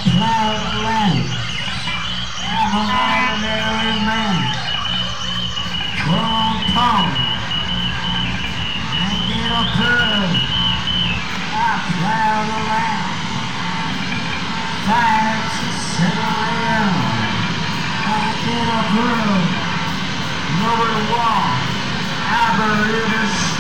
proud land. I'm an ordinary man. Come on, and get a girl. I'm proud of land. Five to settle down. And get a girl. Number one, I believe it's